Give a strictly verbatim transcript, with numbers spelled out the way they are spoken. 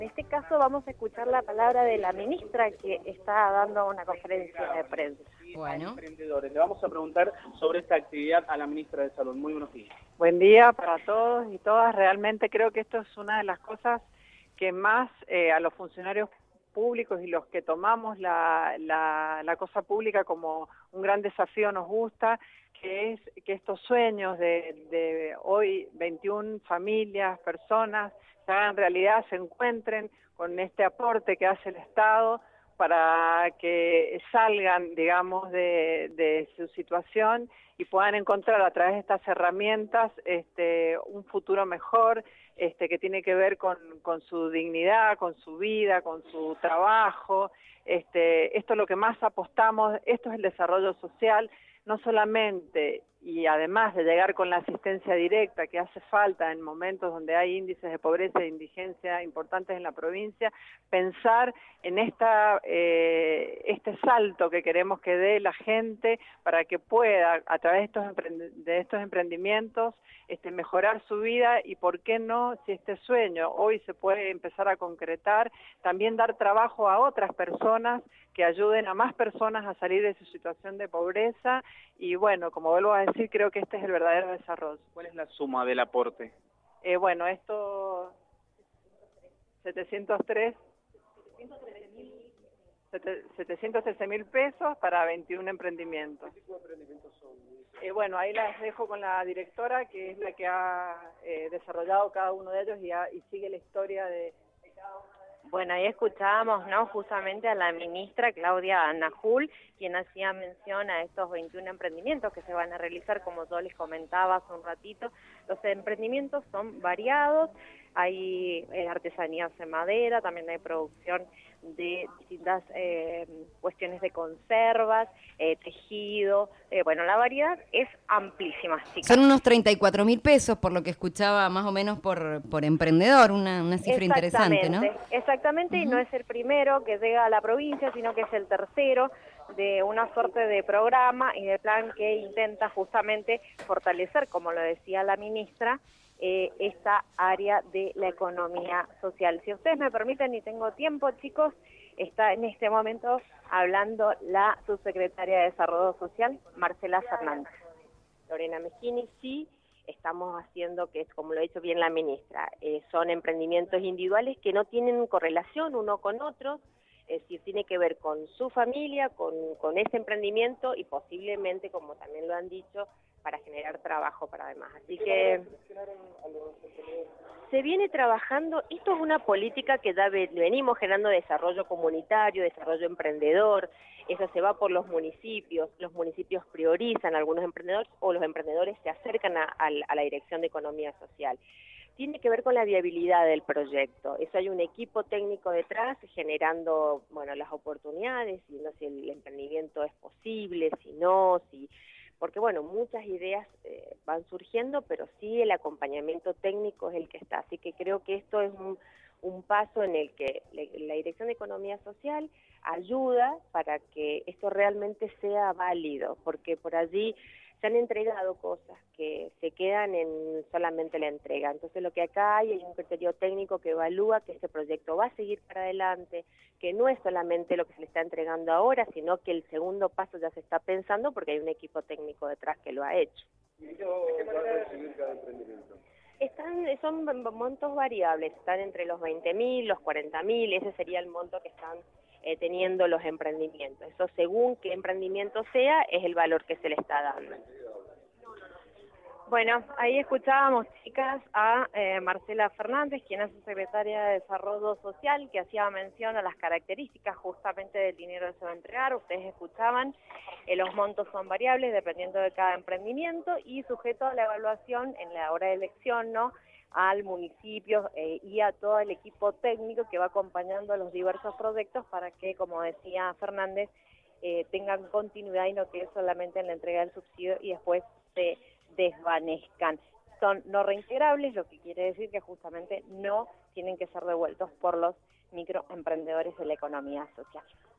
En este caso vamos a escuchar la palabra de la ministra que está dando una conferencia de prensa. Bueno. Emprendedores. Le vamos a preguntar sobre esta actividad a la ministra de Salud. Muy buenos días. Buen día para todos y todas. Realmente creo que esto es una de las cosas que más eh, a los funcionarios públicos y los que tomamos la, la, la cosa pública como un gran desafío nos gusta, que es que estos sueños de, de hoy veintiuna familias, personas, se hagan realidad, se encuentren con este aporte que hace el Estado para que salgan, digamos, de, de su situación y puedan encontrar a través de estas herramientas este, un futuro mejor, este, que tiene que ver con, con su dignidad, con su vida, con su trabajo. Este, esto es lo que más apostamos, esto es el desarrollo social, no solamente, y además de llegar con la asistencia directa que hace falta en momentos donde hay índices de pobreza e indigencia importantes en la provincia, pensar en esta eh, este salto que queremos que dé la gente para que pueda, a través de estos, emprend de estos emprendimientos, este, mejorar su vida y, por qué no, si este sueño hoy se puede empezar a concretar, también dar trabajo a otras personas que ayuden a más personas a salir de su situación de pobreza. Y bueno, como vuelvo a decir, creo que este es el verdadero desarrollo. ¿Cuál es la suma del aporte? Eh, bueno, esto setecientos tres mil pesos para veintiún emprendimientos. ¿Qué tipo de emprendimientos son? Eh, bueno, ahí las dejo con la directora, que es la que ha eh, desarrollado cada uno de ellos y, ha, y sigue la historia de, de cada uno. Bueno, ahí escuchábamos, ¿no?, justamente a la ministra Claudia Najul, quien hacía mención a estos veintiún emprendimientos que se van a realizar, como yo les comentaba hace un ratito. Los emprendimientos son variados, hay eh, artesanías en madera, también hay producción de distintas eh, cuestiones de conservas, eh, tejido, eh, bueno, la variedad es amplísima, chicas. Son unos treinta y cuatro mil pesos, por lo que escuchaba, más o menos por, por emprendedor, una, una cifra interesante, ¿no? Exactamente, uh-huh. Y no es el primero que llega a la provincia, sino que es el tercero de una suerte de programa y de plan que intenta justamente fortalecer, como lo decía la ministra, Eh, esta área de la economía social. Si ustedes me permiten y tengo tiempo, chicos, está en este momento hablando la subsecretaria de Desarrollo Social, Marcela Fernández. Lorena Mejini, sí, estamos haciendo, que es como lo ha dicho bien la ministra, eh, son emprendimientos individuales que no tienen correlación uno con otro, es decir, tiene que ver con su familia, con, con ese emprendimiento y posiblemente, como también lo han dicho, para generar trabajo para demás. Así que se viene trabajando, esto es una política que ya venimos generando desarrollo comunitario, desarrollo emprendedor, eso se va por los municipios, los municipios priorizan a algunos emprendedores o los emprendedores se acercan a, a, a la Dirección de Economía Social. Tiene que ver con la viabilidad del proyecto, eso hay un equipo técnico detrás generando, bueno, las oportunidades, viendo si el emprendimiento es posible, si no, si... porque bueno, muchas ideas eh, van surgiendo, pero sí el acompañamiento técnico es el que está, así que creo que esto es un, un paso en el que la, la Dirección de Economía Social ayuda para que esto realmente sea válido, porque por allí se han entregado cosas que se quedan en solamente la entrega. Entonces lo que acá hay es un criterio técnico que evalúa que este proyecto va a seguir para adelante, que no es solamente lo que se le está entregando ahora, sino que el segundo paso ya se está pensando porque hay un equipo técnico detrás que lo ha hecho. ¿Y de qué manera va a recibir cada emprendimiento? Están, son montos variables, están entre los veinte mil, los cuarenta mil, ese sería el monto que están eh, teniendo los emprendimientos. Eso según qué emprendimiento sea, es el valor que se le está dando. Bueno, ahí escuchábamos, chicas, a eh, Marcela Fernández, quien es secretaria de Desarrollo Social, que hacía mención a las características justamente del dinero que se va a entregar. Ustedes escuchaban, eh, los montos son variables dependiendo de cada emprendimiento y sujeto a la evaluación en la hora de elección, ¿no?, al municipio eh, y a todo el equipo técnico que va acompañando a los diversos proyectos para que, como decía Fernández, eh, tengan continuidad y no quede solamente en la entrega del subsidio y después se desvanezcan. Son no reintegrables, lo que quiere decir que justamente no tienen que ser devueltos por los microemprendedores de la economía social.